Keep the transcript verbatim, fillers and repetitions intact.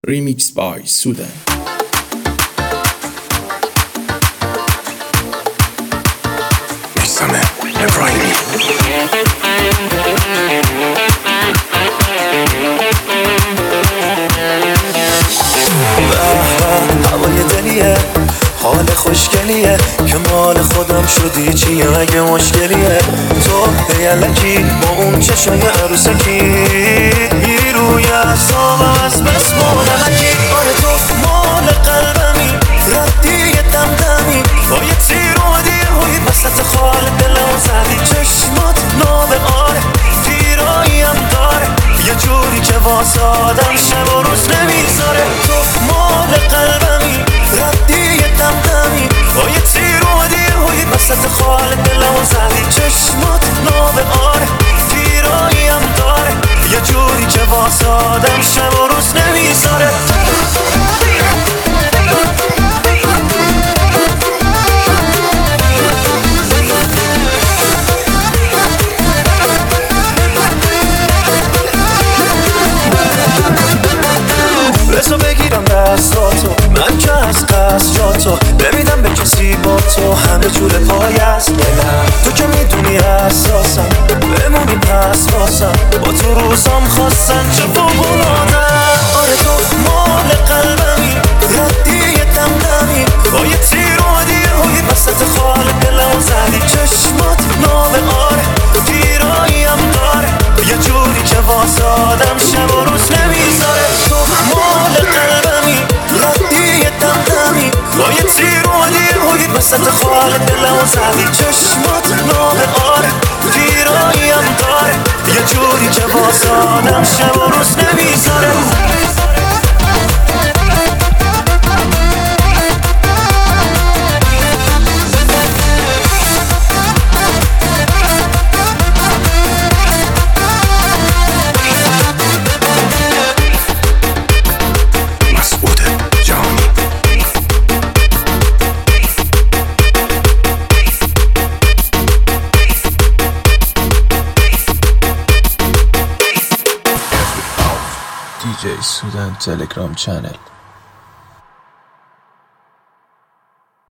Remix by Sudan. میثم ابراهیمی. هوای دلیه، حال خوشگلیه که مال خودم شدی چی اگه مشکلیه. تو بیالکی با اون چشای عروسکی میری روی اعصابم از بس مالکی. آره تو مال قلبمی، ردی دمدمی با یه تیر اومدی روی وسط خال دلم زدی. چشمات ناب آره تیراییم داره، یه جوری که واسه آدم شب و روز نمیذاره. تو مال قلبمی، ردی دمدمی با یه تیر اومدی روی وسط خال دلم زدی. چشمات ناب آره تیراییم داره، یه جوری که واسه آدم شب و روز نمیذاره. بسو بگیرم دستاتو، من که از قصد جاتو نمیدم به کسی با تو، همه جور پای از دلم. تو که میدونی حساسم، بمونی پس واسم، با تو روزام خواستن چه فوق‌العاده‌ام. آره تو مال قلبمی، ردی دمدمی با یه تیر اومدی روی وسط خال دلم زدی. چشمات ناب آره تیراییم داره، یه جوری که واسه آدم شب و روز نمیذاره. تو مال قلبمی، ردی دمدمی با یه تیر اومدی روی وسط خال دلم زدی. چشمات ناب آره تیراییم داره، یه جوری که واسه آدم شب و روز نمیذاره. دی جی Sudan Telegram channel.